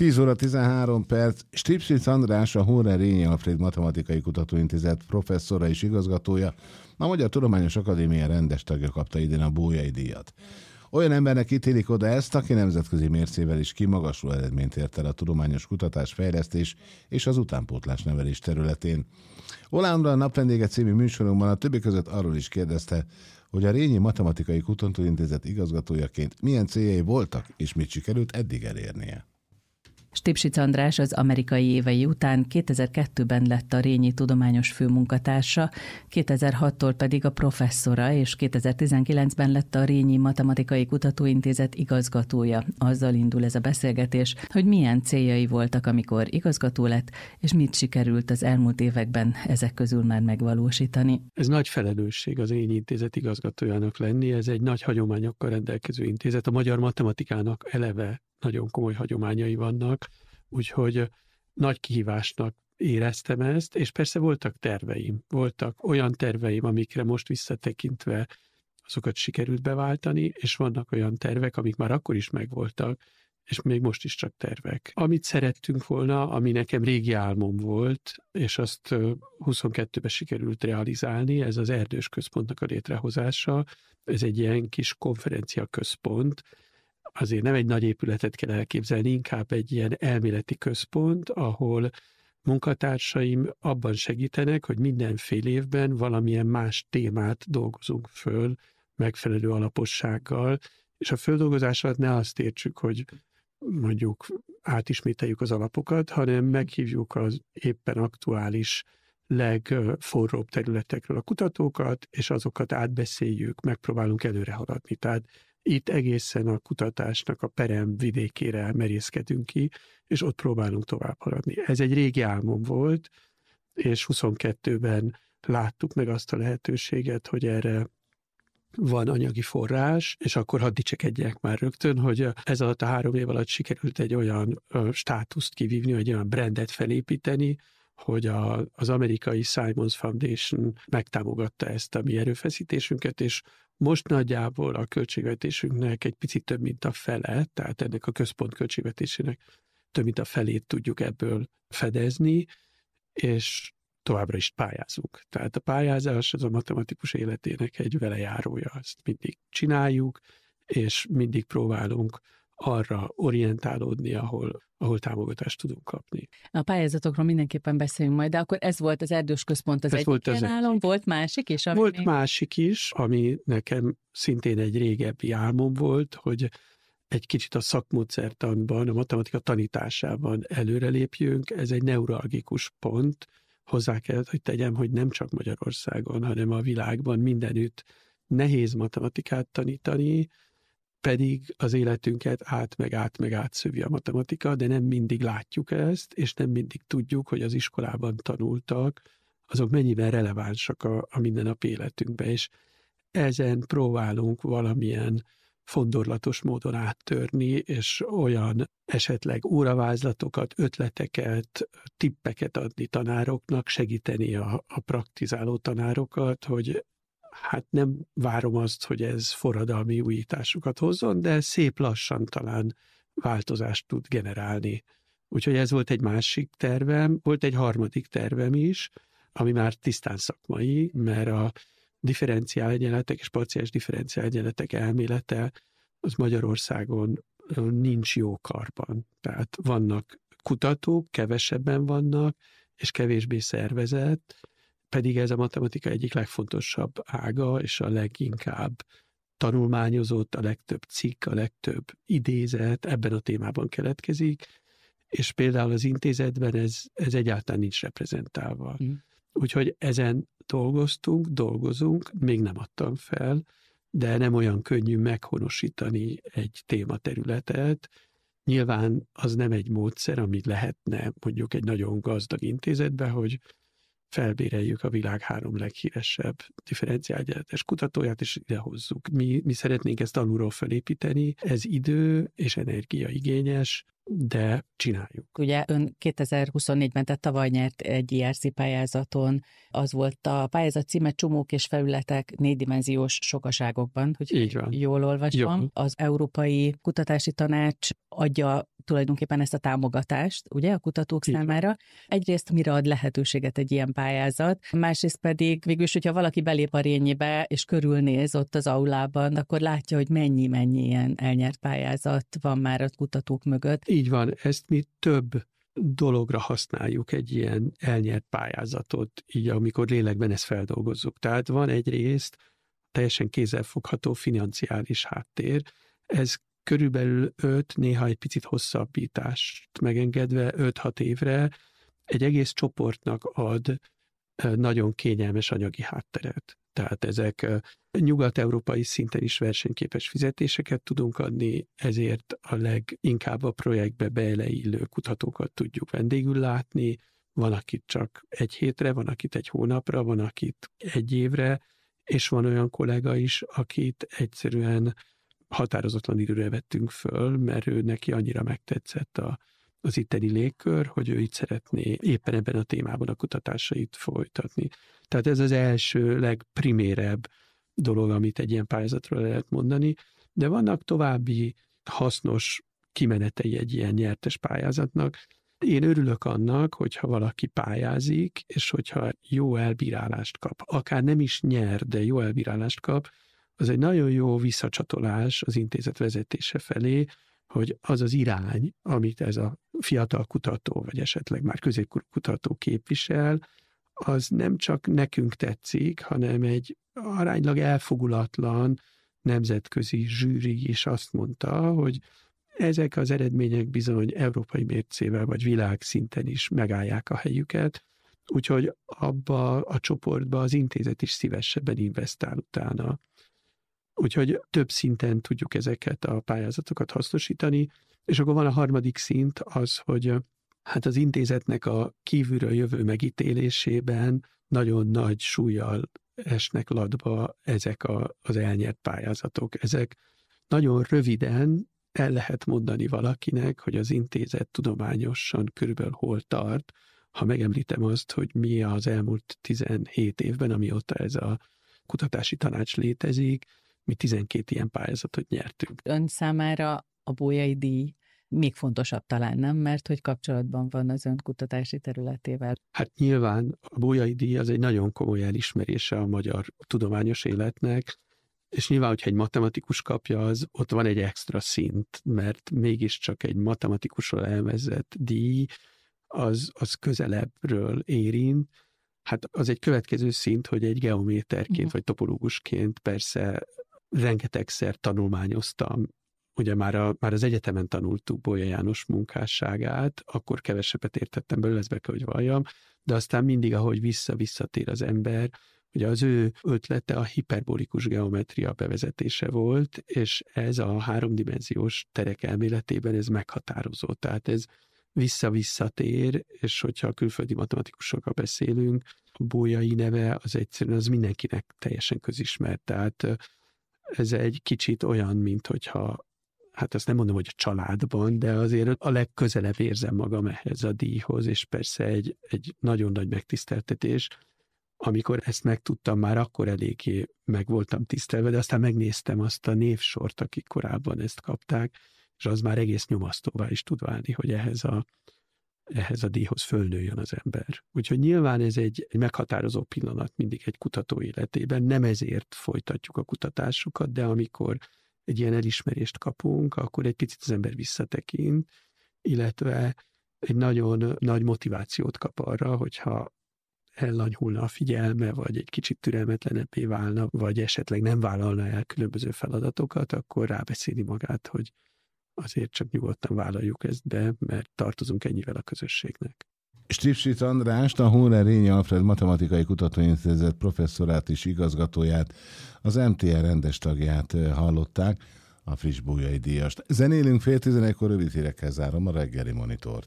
10 óra 13 perc. Stipsic András, a Horner Rényi Alfréd Matematikai Kutatóintézet professzora és igazgatója, a Magyar Tudományos Akadémia rendes tagja kapta idén a Bolyai díjat. Olyan embernek ítélik oda ezt, aki nemzetközi mércével is kimagasló eredményt ért el a tudományos kutatás, fejlesztés és az utánpótlás nevelés területén. Olándra a Napvendége című műsorunkban a többi között arról is kérdezte, hogy a Rényi Matematikai Kutatóintézet igazgatójaként milyen céljai voltak és mit sikerült eddig elérnie. Stipsic András az amerikai évei után 2002-ben lett a Rényi tudományos főmunkatársa, 2006-tól pedig a professzora, és 2019-ben lett a Rényi Matematikai Kutatóintézet igazgatója. Azzal indul ez a beszélgetés, hogy milyen céljai voltak, amikor igazgató lett, és mit sikerült az elmúlt években ezek közül már megvalósítani. Ez nagy felelősség az Rényi Intézet igazgatójának lenni, ez egy nagy hagyományokkal rendelkező intézet. A magyar matematikának eleve nagyon komoly hagyományai vannak, úgyhogy nagy kihívásnak éreztem ezt, és persze voltak terveim. Voltak olyan terveim, amikre most visszatekintve azokat sikerült beváltani, és vannak olyan tervek, amik már akkor is megvoltak, és még most is csak tervek. Amit szerettünk volna, ami nekem régi álmom volt, és azt 22-ben sikerült realizálni, ez az Erdős Központnak a létrehozása. Ez egy ilyen kis konferencia központ, azért nem egy nagy épületet kell elképzelni, inkább egy ilyen elméleti központ, ahol munkatársaim abban segítenek, hogy minden fél évben valamilyen más témát dolgozunk föl megfelelő alapossággal, és a földolgozás alatt ne azt értsük, hogy mondjuk átismételjük az alapokat, hanem meghívjuk az éppen aktuális legforróbb területekről a kutatókat, és azokat átbeszéljük, megpróbálunk előre haladni. Tehát itt egészen a kutatásnak a perem vidékére merészkedünk ki, és ott próbálunk tovább haladni. Ez egy régi álmom volt, és 22-ben láttuk meg azt a lehetőséget, hogy erre van anyagi forrás, és akkor hadd dicsekedjek már rögtön, hogy ez alatt a 3 év alatt sikerült egy olyan státuszt kivívni, egy olyan brandet felépíteni, hogy az amerikai Simons Foundation megtámogatta ezt a mi erőfeszítésünket, és most nagyjából a költségvetésünknek egy picit több, mint a fele, tehát ennek a központ költségvetésének több, mint a felét tudjuk ebből fedezni, és továbbra is pályázunk. Tehát a pályázás az a matematikus életének egy velejárója, ezt mindig csináljuk, és mindig próbálunk arra orientálódni, ahol támogatást tudunk kapni. A pályázatokról mindenképpen beszélünk majd, de akkor ez volt az Erdős Központ az egyik álom, volt másik is? Volt másik is, ami nekem szintén egy régebbi álmom volt, hogy egy kicsit a szakmódszertanban, a matematika tanításában előrelépjünk. Ez egy neuralgikus pont. Hozzá kellett, hogy tegyem, hogy nem csak Magyarországon, hanem a világban mindenütt nehéz matematikát tanítani, pedig az életünket meg átszövi a matematika, de nem mindig látjuk ezt, és nem mindig tudjuk, hogy az iskolában tanultak, azok mennyiben relevánsak a mindennapi életünkbe, és ezen próbálunk valamilyen fondorlatos módon áttörni, és olyan esetleg óravázlatokat, ötleteket, tippeket adni tanároknak, segíteni a praktizáló tanárokat, hogy hát nem várom azt, hogy ez forradalmi újításokat hozzon, de szép lassan talán változást tud generálni. Úgyhogy ez volt egy másik tervem, volt egy harmadik tervem is, ami már tisztán szakmai, mert a differenciálegyenletek és parciális differenciálegyenletek elmélete az Magyarországon nincs jó karban. Tehát vannak kutatók, kevesebben vannak, és kevésbé szervezett, pedig ez a matematika egyik legfontosabb ága, és a leginkább tanulmányozott, a legtöbb cikk, a legtöbb idézet ebben a témában keletkezik, és például az intézetben ez egyáltalán nincs reprezentálva. Úgyhogy ezen dolgozunk, még nem adtam fel, de nem olyan könnyű meghonosítani egy tématerületet. Nyilván az nem egy módszer, amit lehetne mondjuk egy nagyon gazdag intézetbe, hogy felbéreljük a világ 3 leghíresebb differenciálegyenletes kutatóját, és idehozzuk. Mi szeretnénk ezt alulról felépíteni, ez idő és energia igényes, de csináljuk. Ugye ön 2024-ben, tehát tavaly nyert egy IRC pályázaton, az volt a pályázat címe Csomók és felületek 4-dimenziós sokaságokban, hogy jól olvasom. Jó. Az Európai Kutatási Tanács adja tulajdonképpen ezt a támogatást, ugye, a kutatók számára. Egyrészt mire ad lehetőséget egy ilyen pályázat, másrészt pedig végülis, hogyha valaki belép a Rényibe és körülnéz ott az aulában, akkor látja, hogy mennyi ilyen elnyert pályázat van már a kutatók mögött. Így van, ezt mi több dologra használjuk egy ilyen elnyert pályázatot, így amikor lélekben ezt feldolgozzuk. Tehát van egyrészt teljesen kézzelfogható financiális háttér, ez körülbelül 5, néha egy picit hosszabbítást megengedve 5-6 évre egy egész csoportnak ad nagyon kényelmes anyagi hátteret. Tehát ezek nyugat-európai szinten is versenyképes fizetéseket tudunk adni, ezért a leginkább a projektbe beleillő kutatókat tudjuk vendégül látni, van akit csak 1 hétre, van akit 1 hónapra, van akit 1 évre, és van olyan kollega is, akit egyszerűen határozatlan időre vettünk föl, mert ő neki annyira megtetszett az itteni légkör, hogy ő itt szeretné éppen ebben a témában a kutatásait folytatni. Tehát ez az első legprimérebb dolog, amit egy ilyen pályázatról lehet mondani, de vannak további hasznos kimenetei egy ilyen nyertes pályázatnak. Én örülök annak, hogyha valaki pályázik, és hogyha jó elbírálást kap, akár nem is nyer, de jó elbírálást kap, az egy nagyon jó visszacsatolás az intézet vezetése felé, hogy az az irány, amit ez a fiatal kutató, vagy esetleg már középkorú kutató képvisel, az nem csak nekünk tetszik, hanem egy aránylag elfogulatlan nemzetközi zsűri is azt mondta, hogy ezek az eredmények bizony európai mércével, vagy világszinten is megállják a helyüket, úgyhogy abba a csoportba az intézet is szívesebben investál utána. Úgyhogy több szinten tudjuk ezeket a pályázatokat hasznosítani, és akkor van a harmadik szint az, hogy hát az intézetnek a kívülről jövő megítélésében nagyon nagy súllyal esnek latba ezek az elnyert pályázatok. Ezek nagyon röviden el lehet mondani valakinek, hogy az intézet tudományosan körülbelül hol tart, ha megemlítem azt, hogy mi az elmúlt 17 évben, amióta ez a kutatási tanács létezik, mi 12 ilyen pályázatot nyertünk. Ön számára a Bolyai díj még fontosabb talán, nem? Mert hogy kapcsolatban van az ön kutatási területével. Hát nyilván a Bolyai díj az egy nagyon komoly elismerése a magyar tudományos életnek, és nyilván, hogyha egy matematikus kapja, ott van egy extra szint, mert mégiscsak egy matematikusról elvezett díj, az közelebbről érint. Hát az egy következő szint, hogy egy geométerként vagy topológusként persze rengetegszer tanulmányoztam. Ugye már az egyetemen tanultuk Bolyai János munkásságát, akkor kevesebbet értettem belőle, ezt be kell, hogy valljam, de aztán mindig, ahogy visszatér az ember, ugye az ő ötlete a hiperbolikus geometria bevezetése volt, és ez a 3-dimenziós terek elméletében ez meghatározó. Tehát ez visszatér, és hogyha a külföldi matematikusokkal beszélünk, a Bolyai neve az egyszerűen az mindenkinek teljesen közismert. Tehát ez egy kicsit olyan, mint hogyha, hát azt nem mondom, hogy a családban, de azért a legközelebb érzem magam ehhez a díjhoz, és persze egy nagyon nagy megtiszteltetés. Amikor ezt megtudtam, már akkor eléggé meg voltam tisztelve, de aztán megnéztem azt a névsort, akik korábban ezt kapták, és az már egész nyomasztóvá is tud válni, hogy ehhez a díjhoz fölnőjön az ember. Úgyhogy nyilván ez egy meghatározó pillanat mindig egy kutató életében, nem ezért folytatjuk a kutatásukat, de amikor egy ilyen elismerést kapunk, akkor egy picit az ember visszatekint, illetve egy nagyon nagy motivációt kap arra, hogyha ellanyhulna a figyelme, vagy egy kicsit türelmetlenebbé válna, vagy esetleg nem vállalna el különböző feladatokat, akkor rábeszéli magát, hogy azért csak nyugodtan vállaljuk ezt be, mert tartozunk ennyivel a közösségnek. Stipsic Andrást, a Hóner-Rényi Alfred Matematikai Kutatóintézet professzorát és igazgatóját, az MTR rendes tagját hallották, a friss Bolyai díjast. Zenélünk 10:30, rövid hírekkel zárom a reggeli monitort.